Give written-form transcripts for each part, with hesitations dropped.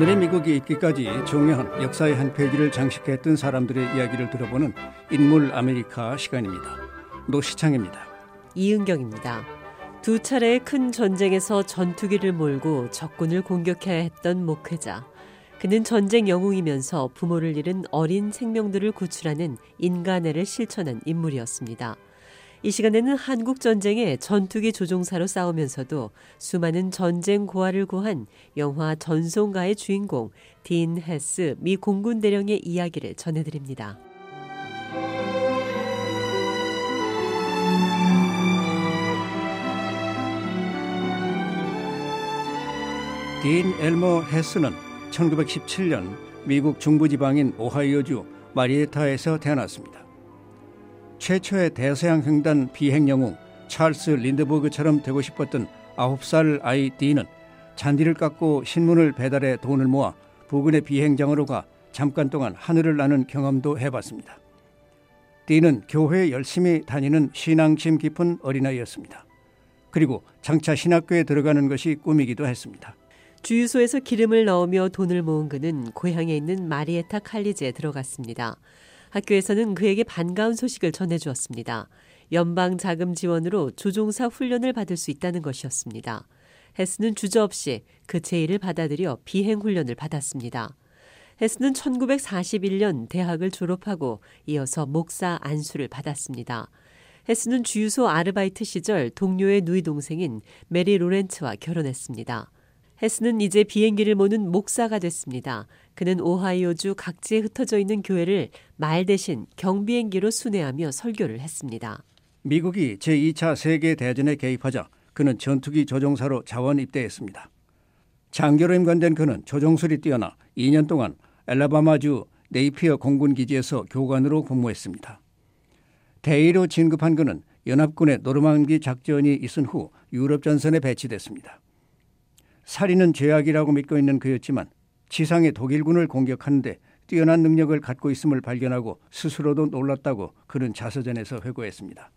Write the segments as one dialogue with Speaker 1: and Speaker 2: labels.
Speaker 1: 오늘의 미국이 있기까지 중요한 역사의 한 페이지를 장식했던 사람들의 이야기를 들어보는 인물 아메리카 시간입니다. 노시창입니다.
Speaker 2: 이은경입니다. 두 차례의 큰 전쟁에서 전투기를 몰고 적군을 공격해야 했던 목회자. 그는 전쟁 영웅이면서 부모를 잃은 어린 생명들을 구출하는 인간애를 실천한 인물이었습니다. 이 시간에는 한국 전쟁의 전투기 조종사로 싸우면서도 수많은 전쟁 고아를 구한 영화 전송가의 주인공 딘 헤스 미 공군 대령의 이야기를 전해드립니다.
Speaker 1: 딘 엘머 헤스는 1917년 미국 중부지방인 오하이오주 마리에타에서 태어났습니다. 최초의 대서양 횡단 비행 영웅 찰스 린드버그처럼 되고 싶었던 9살 아이 딘은 잔디를 깎고 신문을 배달해 돈을 모아 부근의 비행장으로 가 잠깐 동안 하늘을 나는 경험도 해봤습니다. 딘은 교회에 열심히 다니는 신앙심 깊은 어린아이였습니다. 그리고 장차 신학교에 들어가는 것이 꿈이기도 했습니다.
Speaker 2: 주유소에서 기름을 넣으며 돈을 모은 그는 고향에 있는 마리에타 칼리지에 들어갔습니다. 학교에서는 그에게 반가운 소식을 전해주었습니다. 연방 자금 지원으로 조종사 훈련을 받을 수 있다는 것이었습니다. 헤스는 주저없이 그 제의를 받아들여 비행 훈련을 받았습니다. 헤스는 1941년 대학을 졸업하고 이어서 목사 안수를 받았습니다. 헤스는 주유소 아르바이트 시절 동료의 누이 동생인 메리 로렌츠와 결혼했습니다. 헤스는 이제 비행기를 모는 목사가 됐습니다. 그는 오하이오주 각지에 흩어져 있는 교회를 말 대신 경비행기로 순회하며 설교를 했습니다.
Speaker 1: 미국이 제2차 세계대전에 개입하자 그는 전투기 조종사로 자원 입대했습니다. 장교로 임관된 그는 조종술이 뛰어나 2년 동안 엘라바마주 네이피어 공군기지에서 교관으로 근무했습니다. 대위로 진급한 그는 연합군의 노르망디 작전이 있은 후 유럽 전선에 배치됐습니다. 살인은 죄악이라고 믿고 있는 그였지만 지상의 독일군을 공격하는데 뛰어난 능력을 갖고 있음을 발견하고 스스로도 놀랐다고 그는 자서전에서 회고했습니다.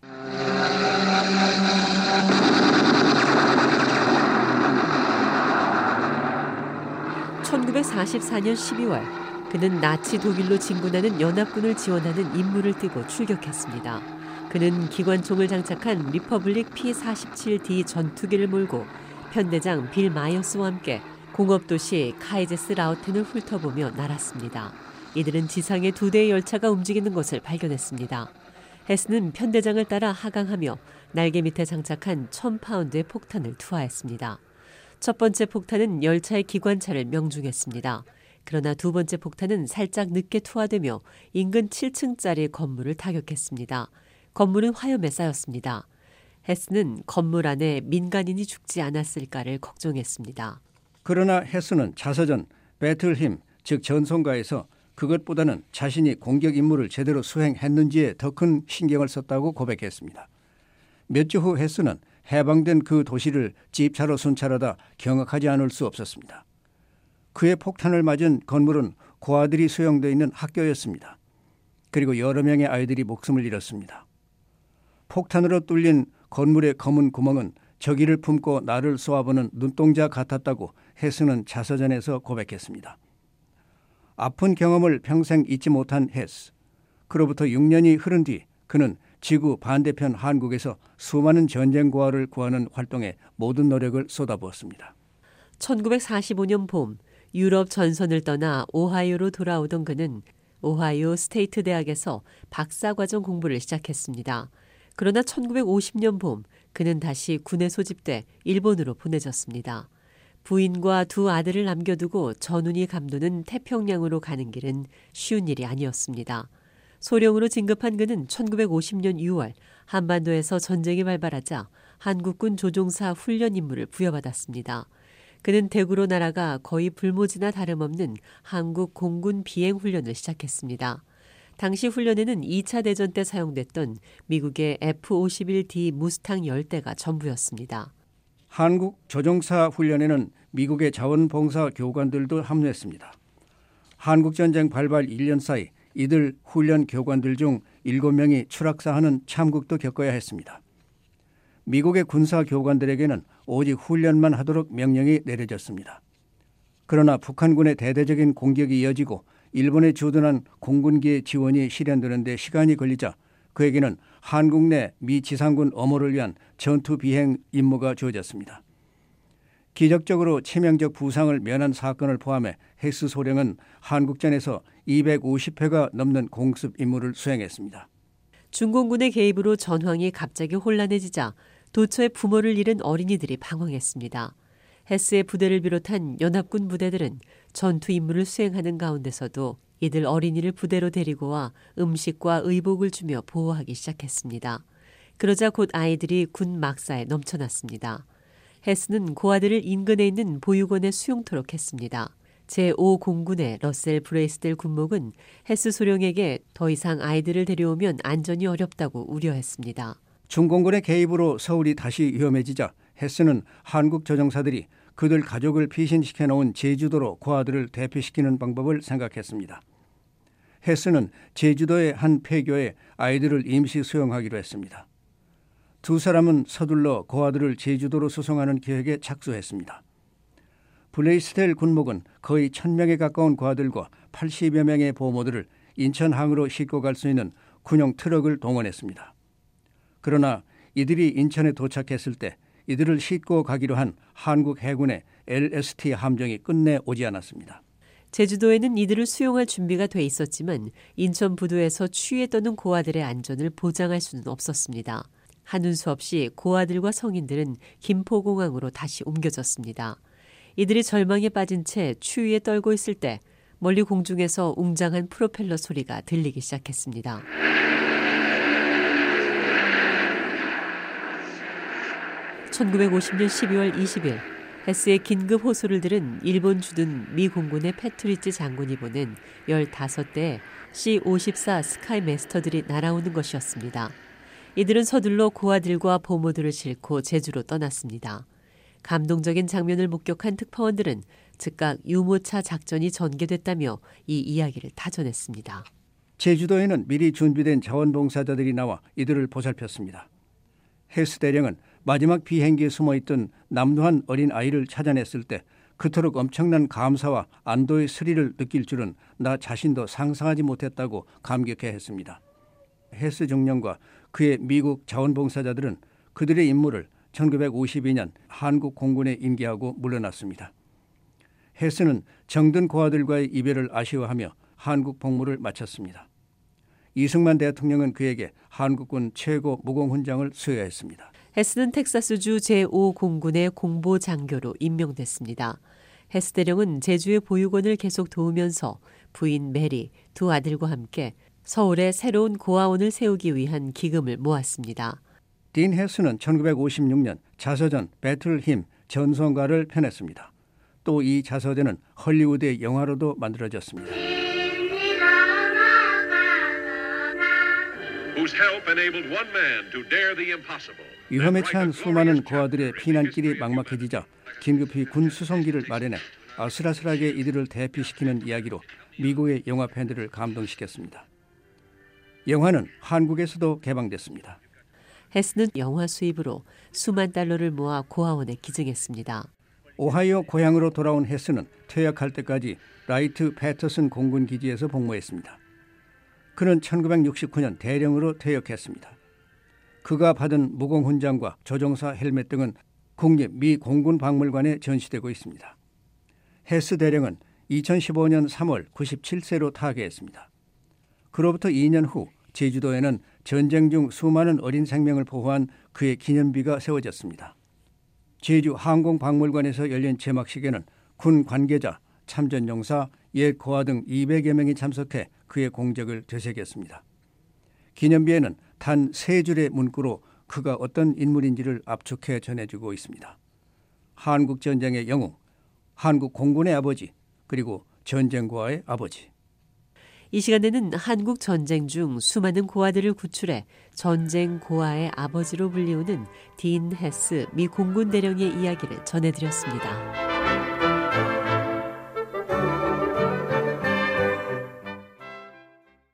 Speaker 2: (1944년 12월) 그는 나치 독일로 진군하는 연합군을 지원하는 임무를 띠고 출격했습니다. 그는 기관총을 장착한 리퍼블릭 P-47D 전투기를 몰고 편대장 빌 마이어스와 함께 공업도시 카이제스라우텐을 훑어보며 날았습니다. 이들은 지상에 2대의 열차가 움직이는 것을 발견했습니다. 헤스는 편대장을 따라 하강하며 날개 밑에 장착한 1000파운드의 폭탄을 투하했습니다. 첫 번째 폭탄은 열차의 기관차를 명중했습니다. 그러나 두 번째 폭탄은 살짝 늦게 투하되며 인근 7층짜리 건물을 타격했습니다. 건물은 화염에 쌓였습니다. 헤스는 건물 안에 민간인이 죽지 않았을까를 걱정했습니다.
Speaker 1: 그러나 헤스는 자서전 배틀힘, 즉 전송가에서 그것보다는 자신이 공격 임무를 제대로 수행했는지에 더 큰 신경을 썼다고 고백했습니다. 몇 주 후 헤스는 해방된 그 도시를 집차로 순찰하다 경악하지 않을 수 없었습니다. 그의 폭탄을 맞은 건물은 고아들이 수용되어 있는 학교였습니다. 그리고 여러 명의 아이들이 목숨을 잃었습니다. 폭탄으로 뚫린 건물의 검은 구멍은 저기를 품고 나를 쏘아보는 눈동자 같았다고 헤스는 자서전에서 고백했습니다. 아픈 경험을 평생 잊지 못한 헤스. 그로부터 6년이 흐른 뒤 그는 지구 반대편 한국에서 수많은 전쟁 고아를 구하는 활동에 모든 노력을 쏟아부었습니다.
Speaker 2: 1945년 봄 유럽 전선을 떠나 오하이오로 돌아오던 그는 오하이오 스테이트 대학에서 박사과정 공부를 시작했습니다. 그러나 1950년 봄 그는 다시 군에 소집돼 일본으로 보내졌습니다. 부인과 두 아들을 남겨두고 전운이 감도는 태평양으로 가는 길은 쉬운 일이 아니었습니다. 소령으로 진급한 그는 1950년 6월 한반도에서 전쟁이 발발하자 한국군 조종사 훈련 임무를 부여받았습니다. 그는 대구로 날아가 거의 불모지나 다름없는 한국 공군 비행 훈련을 시작했습니다. 당시 훈련에는 2차 대전 때 사용됐던 미국의 F-51D 무스탕 10대가 전부였습니다.
Speaker 1: 한국 조종사 훈련에는 미국의 자원봉사 교관들도 합류했습니다. 한국전쟁 발발 1년 사이 이들 훈련 교관들 중 7명이 추락사하는 참극도 겪어야 했습니다. 미국의 군사 교관들에게는 오직 훈련만 하도록 명령이 내려졌습니다. 그러나 북한군의 대대적인 공격이 이어지고 일본에 주둔한 공군기의 지원이 실현되는 데 시간이 걸리자 그에게는 한국 내 미 지상군 엄호를 위한 전투 비행 임무가 주어졌습니다. 기적적으로 치명적 부상을 면한 사건을 포함해 헤스 소령은 한국전에서 250회가 넘는 공습 임무를 수행했습니다.
Speaker 2: 중공군의 개입으로 전황이 갑자기 혼란해지자 도처에 부모를 잃은 어린이들이 방황했습니다. 헤스의 부대를 비롯한 연합군 부대들은 전투 임무를 수행하는 가운데서도 이들 어린이를 부대로 데리고 와 음식과 의복을 주며 보호하기 시작했습니다. 그러자 곧 아이들이 군 막사에 넘쳐났습니다. 헤스는 고아들을 인근에 있는 보육원에 수용토록 했습니다. 제5공군의 러셀 브레이스델 군목은 헤스 소령에게 더 이상 아이들을 데려오면 안전이 어렵다고 우려했습니다.
Speaker 1: 중공군의 개입으로 서울이 다시 위험해지자 헤스는 한국 조정사들이 그들 가족을 피신시켜 놓은 제주도로 고아들을 대피시키는 방법을 생각했습니다. 헤스는 제주도의 한 폐교에 아이들을 임시 수용하기로 했습니다. 두 사람은 서둘러 고아들을 제주도로 수송하는 계획에 착수했습니다. 블레이스텔 군목은 거의 1,000명에 가까운 고아들과 80여 명의 보모들을 인천항으로 싣고 갈 수 있는 군용 트럭을 동원했습니다. 그러나 이들이 인천에 도착했을 때 이들을 싣고 가기로 한 한국 해군의 LST 함정이 끝내 오지 않았습니다.
Speaker 2: 제주도에는 이들을 수용할 준비가 돼 있었지만 인천 부두에서 추위에 떠는 고아들의 안전을 보장할 수는 없었습니다. 하는 수 없이 고아들과 성인들은 김포공항으로 다시 옮겨졌습니다. 이들이 절망에 빠진 채 추위에 떨고 있을 때 멀리 공중에서 웅장한 프로펠러 소리가 들리기 시작했습니다. (1950년 12월 20일) 헤스의 긴급 호소를 들은 일본 주둔 미 공군의 패트리지 장군이 보낸 15대의 C-54 스카이 매스터들이 날아오는 것이었습니다. 이들은 서둘러 고아들과 보모들을 싣고 제주로 떠났습니다. 감동적인 장면을 목격한 특파원들은 즉각 유모차 작전이 전개됐다며 이 이야기를 다 전했습니다.
Speaker 1: 제주도에는 미리 준비된 자원봉사자들이 나와 이들을 보살폈습니다. 헤스 대령은 마지막 비행기에 숨어있던 남루한 어린 아이를 찾아냈을 때 그토록 엄청난 감사와 안도의 스릴을 느낄 줄은 나 자신도 상상하지 못했다고 감격해 했습니다. 헤스 중령과 그의 미국 자원봉사자들은 그들의 임무를 1952년 한국 공군에 인계하고 물러났습니다. 헤스는 정든 고아들과의 이별을 아쉬워하며 한국 복무를 마쳤습니다. 이승만 대통령은 그에게 한국군 최고 무공훈장을 수여했습니다.
Speaker 2: 헤스는 텍사스주 제5공군의 공보장교로 임명됐습니다. 헤스 대령은 제주의 보육원을 계속 도우면서 부인 메리, 두 아들과 함께 서울에 새로운 고아원을 세우기 위한 기금을 모았습니다.
Speaker 1: 딘 헤스는 1956년 자서전 배틀힘 전송가를 펴냈습니다. 또 이 자서전은 헐리우드의 영화로도 만들어졌습니다. 위험에 처한 수많은 고아들의 피난길이 막막해지자 긴급히 군 수송기를 마련해 아슬아슬하게 이들을 대피시키는 이야기로 미국의 영화 팬들을 감동시켰습니다. 영화는 한국에서도 개방됐습니다.
Speaker 2: 헤스는 영화 수입으로 수만 달러를 모아 고아원에 기증했습니다.
Speaker 1: 오하이오 고향으로 돌아온 헤스는 퇴역할 때까지 라이트 패터슨 공군기지에서 복무했습니다. 그는 1969년 대령으로 퇴역했습니다. 그가 받은 무공훈장과 조종사 헬멧 등은 국립 미 공군박물관에 전시되고 있습니다. 헤스 대령은 2015년 3월 97세로 타계했습니다. 그로부터 2년 후 제주도에는 전쟁 중 수많은 어린 생명을 보호한 그의 기념비가 세워졌습니다. 제주 항공박물관에서 열린 제막식에는 군 관계자, 참전용사, 옛 고아 등 200여 명이 참석해 그의 공적을 되새겼습니다. 기념비에는 단 3줄의 문구로 그가 어떤 인물인지를 압축해 전해주고 있습니다. 한국전쟁의 영웅, 한국 공군의 아버지, 그리고 전쟁 고아의 아버지.
Speaker 2: 이 시간에는 한국 전쟁 중 수많은 고아들을 구출해 전쟁 고아의 아버지로 불리우는 딘 헤스 미 공군 대령의 이야기를 전해드렸습니다.